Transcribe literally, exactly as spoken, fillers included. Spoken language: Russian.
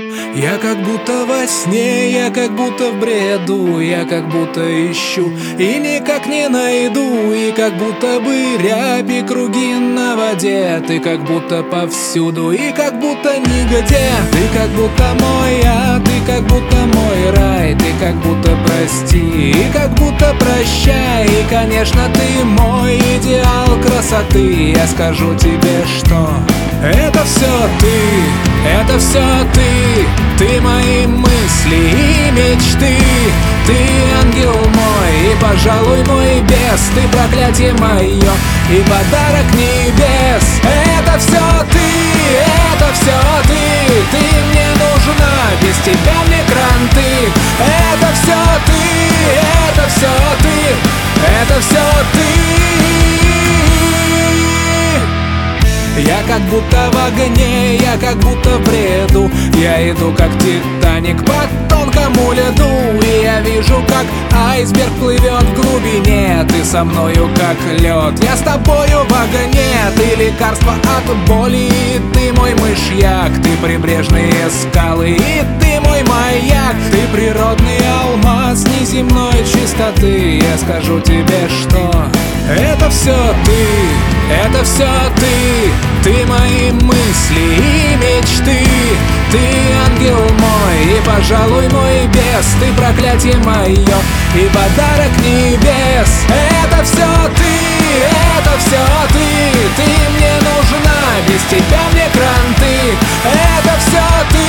Я как будто во сне, я как будто в бреду, я как будто ищу и никак не найду. И как будто бы рябь и круги на воде, ты как будто повсюду и как будто нигде. Ты как будто мой, а ты как будто мой рай, ты как будто прости и как будто прощай. И конечно ты мой идеал красоты, я скажу тебе, что это все ты, это все ты. Ты мои мысли и мечты, ты ангел мой и, пожалуй, мой бес. Ты проклятие мое и подарок небес. Это все ты, это все ты. Ты мне нужна, без тебя мне кранты. Это все ты, это все ты, это все ты. Я как будто в огне, я как будто в бреду. Я иду как Титаник по тонкому льду. И я вижу, как айсберг плывет в глубине. Ты со мною как лед, я с тобою в огне. Ты лекарство от боли, и ты мой мышьяк. Ты прибрежные скалы, и ты мой маяк. Ты природный алмаз неземной чистоты. Я скажу тебе, что это все ты, это все ты. Ты мои мысли и мечты, ты ангел мой и, пожалуй, мой бес. Ты проклятие мое и подарок небес. Это все ты, это все ты. Ты мне нужна, без тебя мне кранты. Это все ты.